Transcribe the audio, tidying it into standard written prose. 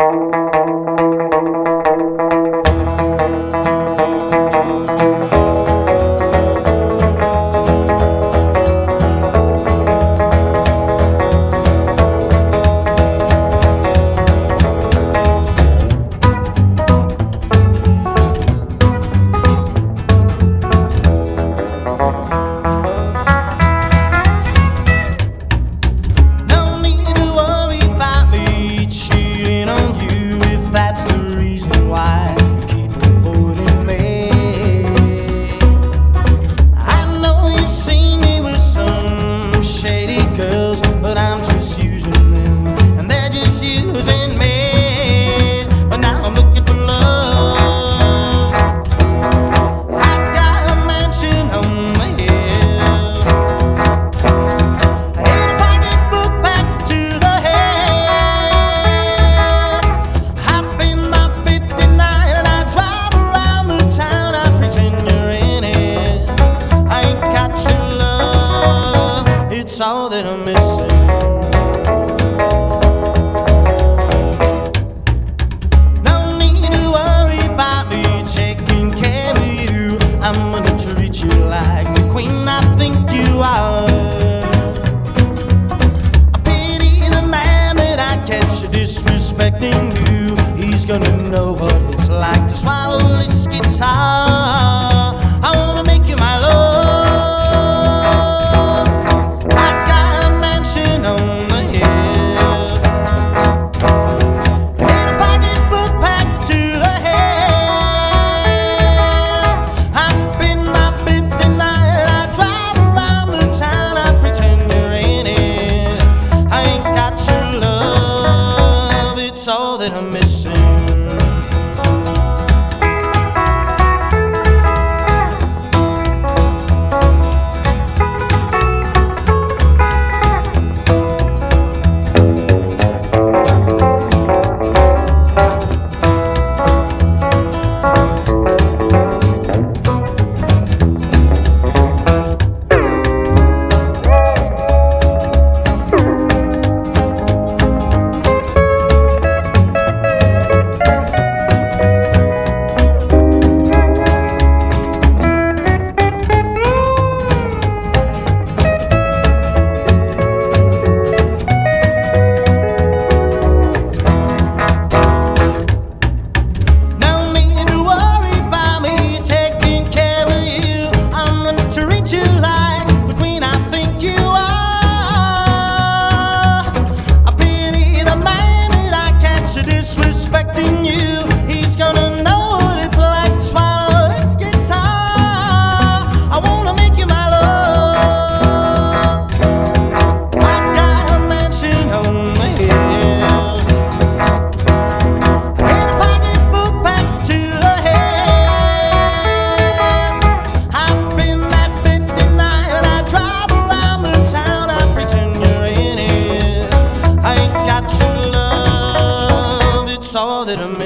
All that I'm missing. No need to worry about me taking care of you. I'm gonna treat you like the queen I think you are. I pity the man that I catch disrespecting you. He's gonna know what it's like to swallow this guitar. I wanna make you my love. All that I'm missing. Disrespecting you, he's gonna know what it's like to swallow this guitar. I wanna make you my love. I got a mansion on the hill. I had a pocketbook packed to the head. I've been that 59 and I drive around the town. I pretend you're in it. I ain't got your love. All that I'm